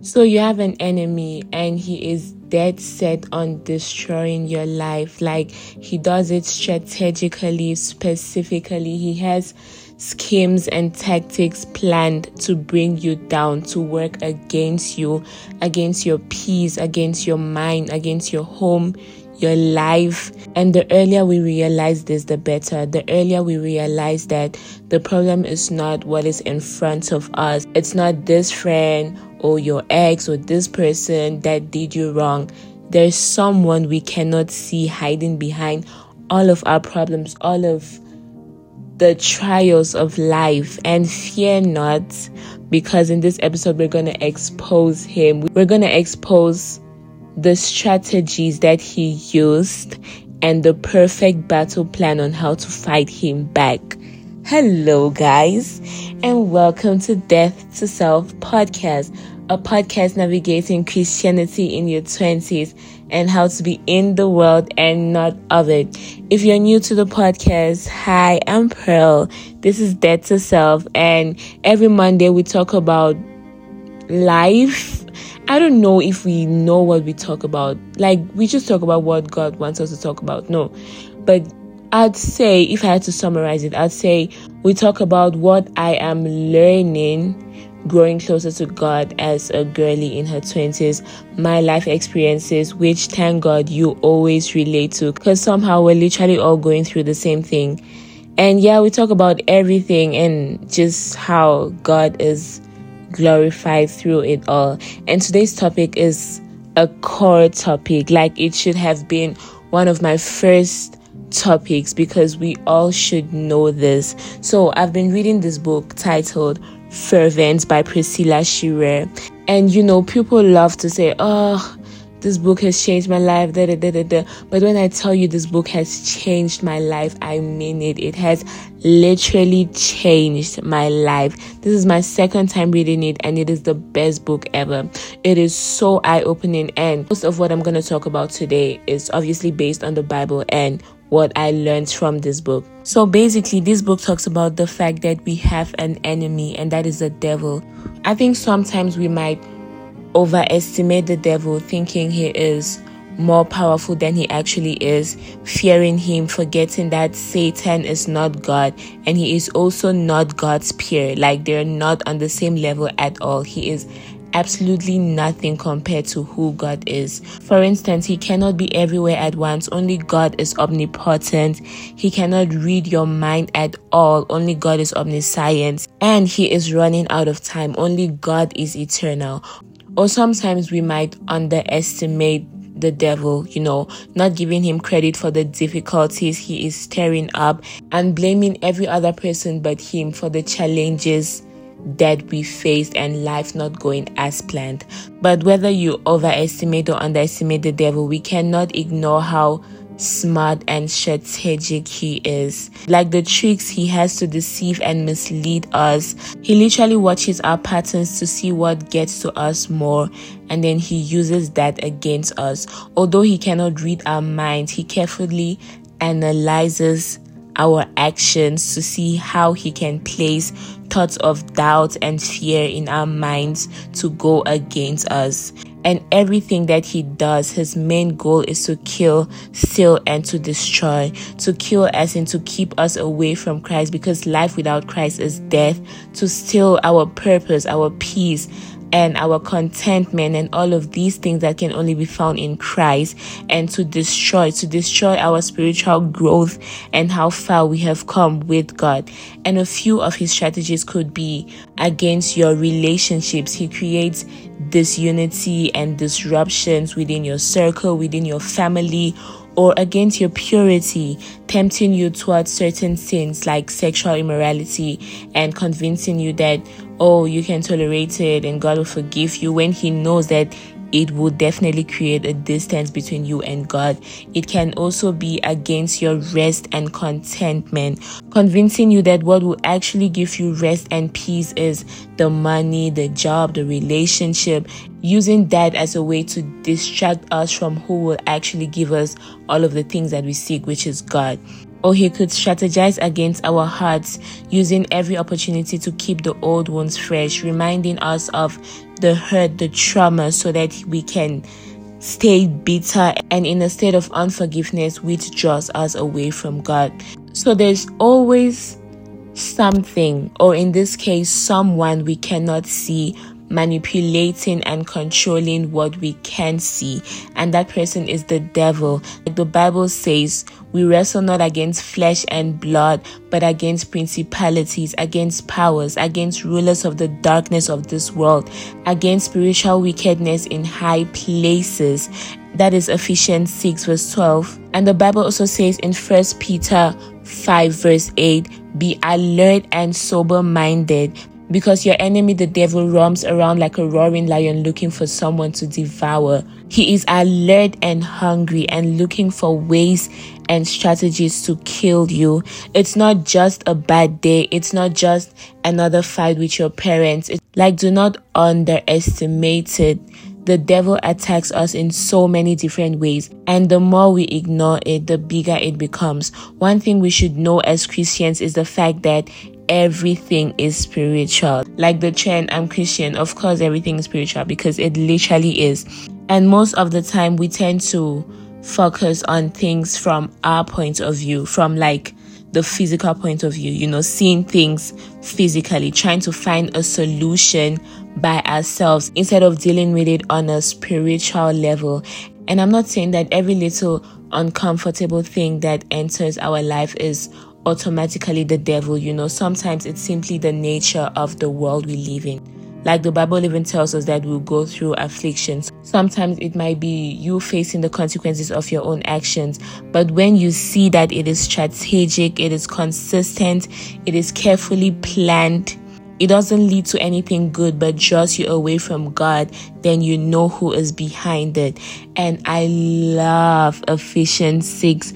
So you have an enemy and he is dead set on destroying your life. Like, he does it strategically, specifically. He has schemes and tactics planned to bring you down, to work against you, against your peace, against your mind, against your home, your life. And the earlier we realize this, the better. The earlier we realize that the problem is not what is in front of us. It's not this friend or your ex or this person that did you wrong. There's someone we cannot see hiding behind all of our problems, all of the trials of life. And fear not, because in this episode we're going to expose him. We're going to expose the strategies that he used and the perfect battle plan on how to fight him back. Hello guys, and welcome to Death to Self podcast, a podcast navigating Christianity in your 20s and how to be in the world and not of it. If you're new to the podcast, hi, I'm Pearl. This is Death to Self, and every Monday we talk about life. I don't know if we know what we talk about. Like, we just talk about what God wants us to talk about. No. But I'd say, if I had to summarize it, I'd say we talk about what I am learning growing closer to God as a girly in her 20s, my life experiences, which thank God you always relate to, because somehow we're literally all going through the same thing. And yeah, we talk about everything and just how God is glorified through it all. And today's topic is a core topic. Like, it should have been one of my first topics because we all should know this. So I've been reading this book titled Fervent by Priscilla Shirer. And people love to say, oh, this book has changed my life, da, da, da, da, da. But when I tell you this book has changed my life, I mean it. It has literally changed my life. This is my second time reading it, and it is the best book ever. It is so eye-opening, and most of what I'm going to talk about today is obviously based on the Bible and what I learned from this book. So basically, this book talks about the fact that we have an enemy, and that is the devil. I think sometimes we might overestimate the devil, thinking he is more powerful than he actually is, fearing him, forgetting that Satan is not God and he is also not God's peer. Like, they're not on the same level at all. He is absolutely nothing compared to who God is. For instance, he cannot be everywhere at once. Only God is omnipotent. He cannot read your mind at all. Only God is omniscient. And he is running out of time. Only God is eternal. Or sometimes we might underestimate the devil, not giving him credit for the difficulties he is stirring up and blaming every other person but him for the challenges that we faced and life not going as planned. But whether you overestimate or underestimate the devil, we cannot ignore how smart and strategic he is. Like, the tricks he has to deceive and mislead us. He literally watches our patterns to see what gets to us more, and then he uses that against us. Although he cannot read our minds, he carefully analyzes our actions to see how he can place thoughts of doubt and fear in our minds to go against us. And everything that he does, his main goal is to kill, steal, and to destroy. To kill as in to keep us away from Christ, because life without Christ is death. To steal our purpose, our peace, and our contentment, and all of these things that can only be found in Christ. And to destroy our spiritual growth and how far we have come with God. And a few of his strategies could be against your relationships. He creates disunity and disruptions within your circle, within your family, or against your purity, tempting you towards certain sins like sexual immorality and convincing you that, oh, you can tolerate it and God will forgive you, when he knows that it will definitely create a distance between you and God. It can also be against your rest and contentment, convincing you that what will actually give you rest and peace is the money, the job, the relationship, using that as a way to distract us from who will actually give us all of the things that we seek, which is God. Or he could strategize against our hearts, using every opportunity to keep the old wounds fresh, reminding us of the hurt, the trauma, so that we can stay bitter and in a state of unforgiveness, which draws us away from God. So there's always something, or in this case, someone we cannot see, manipulating and controlling what we can see, and that person is the devil. Like the Bible says, we wrestle not against flesh and blood, but against principalities, against powers, against rulers of the darkness of this world, against spiritual wickedness in high places. That is Ephesians 6 verse 12. And the Bible also says in 1 Peter 5 verse 8, be alert and sober-minded, because your enemy the devil roams around like a roaring lion looking for someone to devour. He is alert and hungry and looking for ways and strategies to kill you. It's not just a bad day. It's not just another fight with your parents. Do not underestimate it. The devil attacks us in so many different ways, and the more we ignore it, the bigger it becomes. One thing we should know as Christians is the fact that everything is spiritual. Like the trend, I'm Christian, of course everything is spiritual, because it literally is. And most of the time we tend to focus on things from our point of view, from the physical point of view, seeing things physically, trying to find a solution by ourselves instead of dealing with it on a spiritual level. And I'm not saying that every little uncomfortable thing that enters our life is automatically the devil. Sometimes it's simply the nature of the world we live in. Like the Bible even tells us that we'll go through afflictions. Sometimes it might be you facing the consequences of your own actions. But when you see that it is strategic, it is consistent, it is carefully planned, it doesn't lead to anything good but draws you away from God, then you know who is behind it. And I love Ephesians 6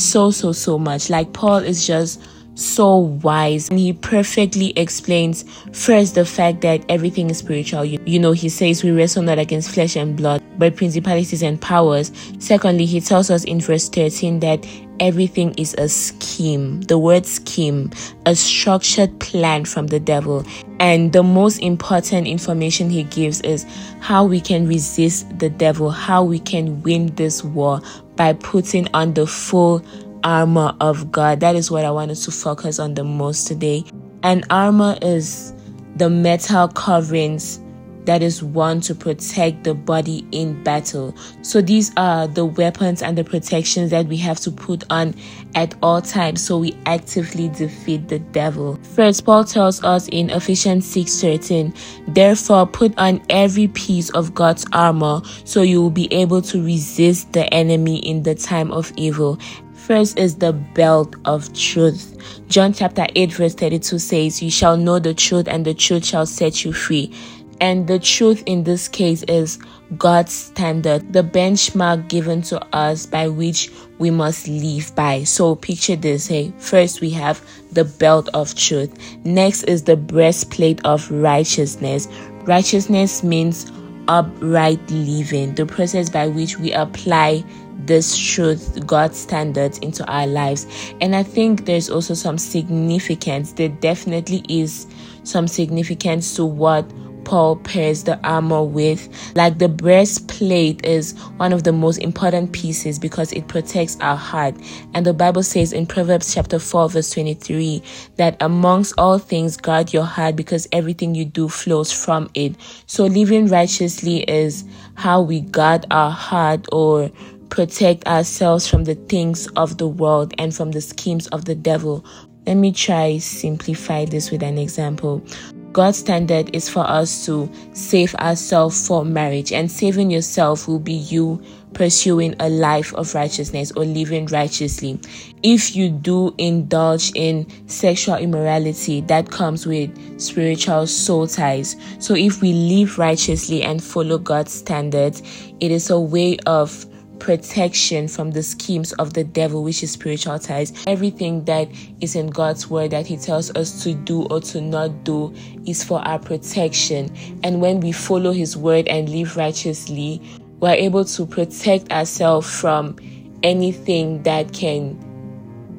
so much. Paul is just so wise, and he perfectly explains first the fact that everything is spiritual. He says we wrestle not against flesh and blood, but principalities and powers. Secondly, he tells us in verse 13 that everything is a scheme. The word scheme, a structured plan from the devil. And the most important information he gives is how we can resist the devil, how we can win this war by putting on the full armor of God. That is what I wanted to focus on the most today. And armor is the metal coverings that is worn to protect the body in battle. So these are the weapons and the protections that we have to put on at all times so we actively defeat the devil. First, Paul tells us in Ephesians 6:13, therefore put on every piece of God's armor so you will be able to resist the enemy in the time of evil. First is the belt of truth. John chapter 8 verse 32 says, you shall know the truth and the truth shall set you free. And the truth in this case is God's standard, the benchmark given to us by which we must live by. So picture this, first we have the belt of truth. Next is the breastplate of righteousness. Righteousness means upright living, the process by which we apply this truth, God's standards, into our lives. And I think there's also some significance. There definitely is some significance to what Paul pairs the armor with. Like the breastplate is one of the most important pieces because it protects our heart. And the Bible says in Proverbs chapter 4 verse 23 that amongst all things guard your heart because everything you do flows from it. So living righteously is how we guard our heart or protect ourselves from the things of the world and from the schemes of the devil. Let me try simplify this with an example. God's standard is for us to save ourselves for marriage, and saving yourself will be you pursuing a life of righteousness or living righteously. If you do indulge in sexual immorality, that comes with spiritual soul ties. So if we live righteously and follow God's standards, it is a way of protection from the schemes of the devil, which is spiritual ties. Everything that is in God's word that he tells us to do or to not do is for our protection. And when we follow his word and live righteously, we're able to protect ourselves from anything that can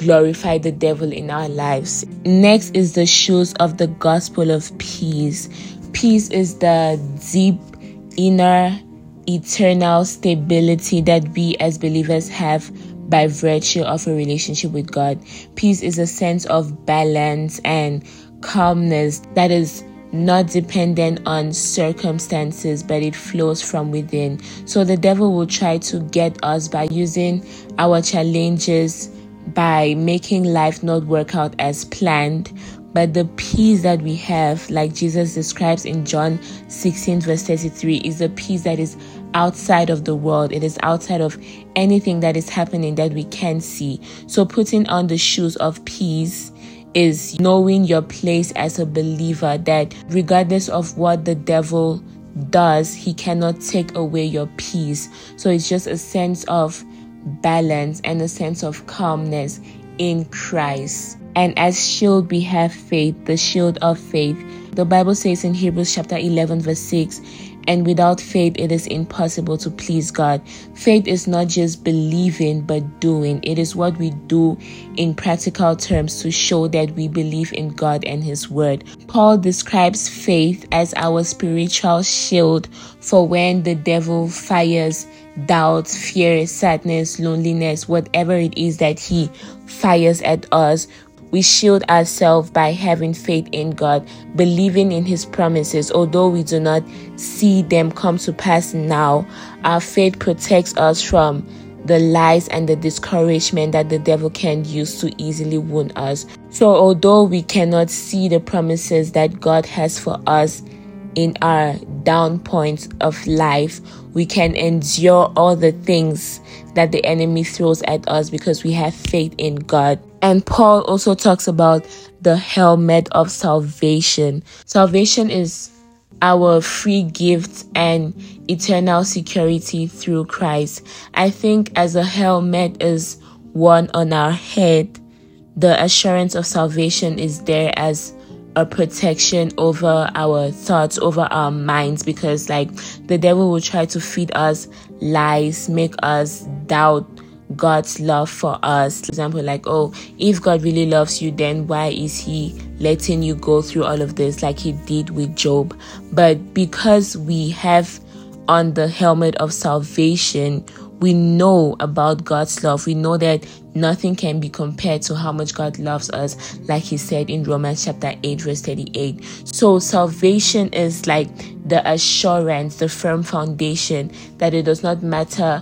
glorify the devil in our lives. Next is the shoes of the gospel of peace. Peace is the deep, inner, eternal stability that we as believers have by virtue of a relationship with God. Peace is a sense of balance and calmness that is not dependent on circumstances, but it flows from within. So the devil will try to get us by using our challenges, by making life not work out as planned. But the peace that we have, like Jesus describes in John 16 verse 33, is a peace that is outside of the world. It is outside of anything that is happening that we can see. So putting on the shoes of peace is knowing your place as a believer, that regardless of what the devil does, he cannot take away your peace. So it's just a sense of balance and a sense of calmness in Christ. And as shield we have faith, the shield of faith. The Bible says in Hebrews chapter 11 verse 6, and without faith it is impossible to please God. Faith is not just believing but doing. It is what we do in practical terms to show that we believe in God and His Word. Paul describes faith as our spiritual shield for when the devil fires doubt, fear, sadness, loneliness, whatever it is that he fires at us. We shield ourselves by having faith in God, believing in His promises. Although we do not see them come to pass now, our faith protects us from the lies and the discouragement that the devil can use to easily wound us. So although we cannot see the promises that God has for us in our down points of life, we can endure all the things that the enemy throws at us because we have faith in God. And Paul also talks about the helmet of salvation. Salvation is our free gift and eternal security through Christ. I think as a helmet is worn on our head, the assurance of salvation is there as a protection over our thoughts, over our minds, because the devil will try to feed us lies, make us doubt God's love for us. For example, if God really loves you, then why is He letting you go through all of this like He did with Job? But because we have on the helmet of salvation, we know about God's love. We know that nothing can be compared to how much God loves us, like He said in Romans chapter 8 verse 38. So salvation is the assurance, the firm foundation that it does not matter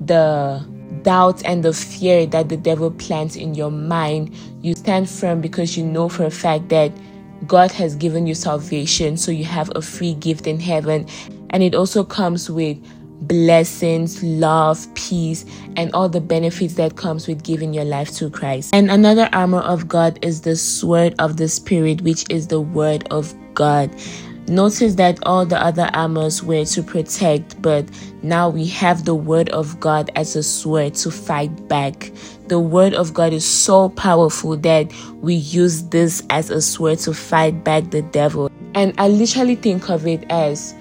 the doubt and the fear that the devil plants in your mind. You stand firm because you know for a fact that God has given you salvation, so you have a free gift in heaven. And it also comes with blessings, love, peace, and all the benefits that comes with giving your life to Christ. And another armor of God is the sword of the Spirit, which is the word of God. Notice that all the other armors were to protect, but now we have the word of God as a sword to fight back. The word of God is so powerful that we use this as a sword to fight back the devil. And I literally think of it as,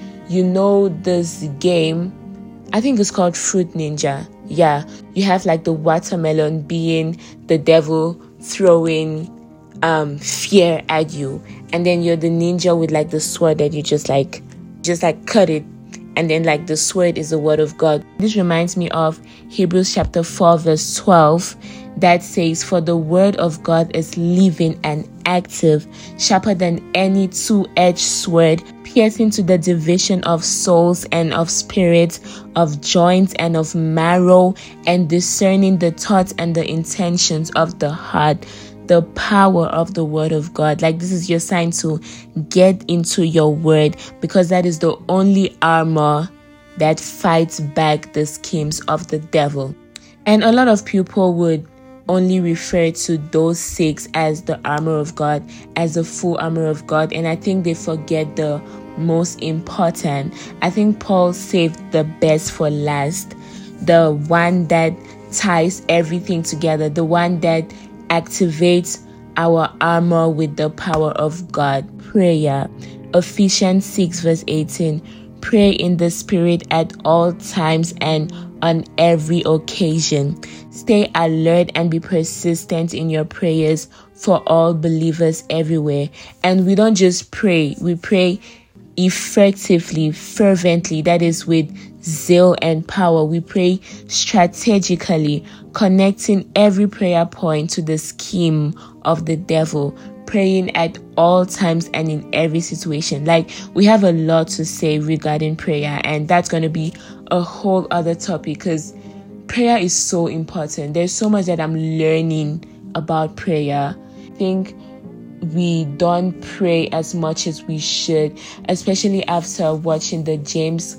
this game, I think it's called Fruit Ninja. Yeah, you have the watermelon being the devil throwing fear at you, and then you're the ninja with the sword that you just cut it, and then the sword is the word of God. This reminds me of Hebrews chapter 4 verse 12 that says, for the word of God is living and active, sharper than any two-edged sword, piercing to the division of souls and of spirits, of joints and of marrow, and discerning the thoughts and the intentions of the heart. The power of the word of God. This is your sign to get into your word, because that is the only armor that fights back the schemes of the devil. And a lot of people would only refer to those 6 as the armor of God, as the full armor of God. And I think they forget the most important. I think Paul saved the best for last. The one that ties everything together. The one that activates our armor with the power of God. Prayer. Ephesians 6 verse 18. Pray in the Spirit at all times and on every occasion. Stay alert and be persistent in your prayers for all believers everywhere. And we don't just pray, we pray effectively, fervently, that is with zeal and power. We pray strategically, connecting every prayer point to the scheme of the devil, praying at all times and in every situation. Like, we have a lot to say regarding prayer, and that's going to be a whole other topic because prayer is so important. There's so much that I'm learning about prayer. I think we don't pray as much as we should, especially after watching the James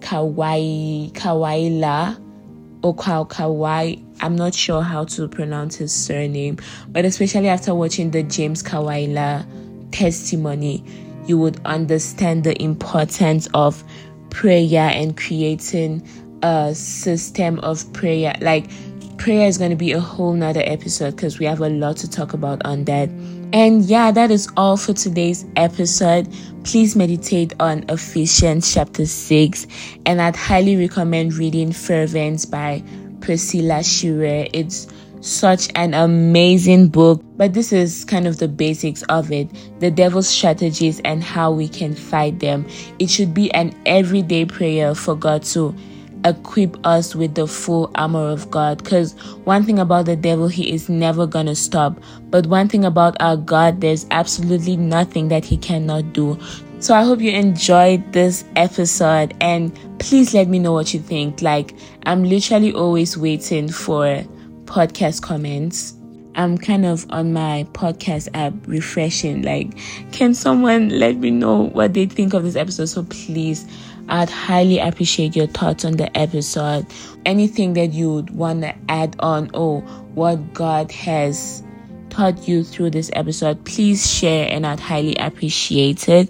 Kawaila or Kawai. I'm not sure how to pronounce his surname, but especially after watching the James Kawaila testimony, you would understand the importance of prayer and creating a system of prayer. Like, prayer is going to be a whole nother episode because we have a lot to talk about on that. And yeah, that is all for today's episode. Please meditate on Ephesians chapter 6, and I'd highly recommend reading Fervent by Priscilla Shirer. It's such an amazing book, but this is kind of the basics of it, the devil's strategies and how we can fight them. It should be an everyday prayer for God to equip us with the full armor of God, because one thing about the devil, he is never gonna stop, but one thing about our God, there's absolutely nothing that he cannot do. So I hope you enjoyed this episode, and please let me know what you think. Like, I'm literally always waiting for podcast comments. I'm kind of on my podcast app refreshing, like, can someone let me know what they think of this episode? So please, I'd highly appreciate your thoughts on the episode. Anything that you would want to add on, or what God has taught you through this episode, please share, and I'd highly appreciate it.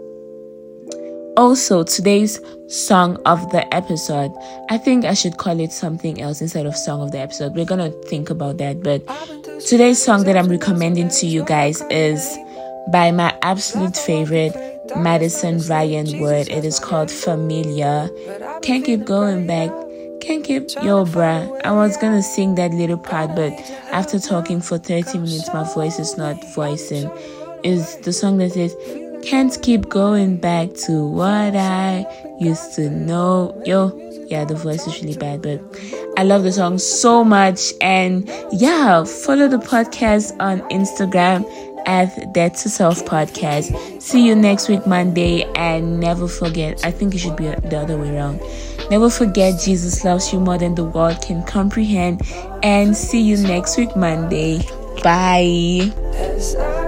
Also, today's song of the episode, I think I should call it something else instead of song of the episode. We're gonna think about that. But today's song that I'm recommending to you guys is by my absolute favorite, Madison Ryan Ward. It is called Familiar. Can't keep going back. Can't keep, yo bruh, I was gonna sing that little part, but after talking for 30 minutes, my voice is not voicing. Is the song that says, can't keep going back to what I used to know. Yo, yeah, the voice is really bad, but I love the song so much. And yeah, follow the podcast on Instagram at Dead to Self Podcast. See you next week, Monday. And never forget, I think it should be the other way around. Never forget, Jesus loves you more than the world can comprehend. And see you next week, Monday. Bye.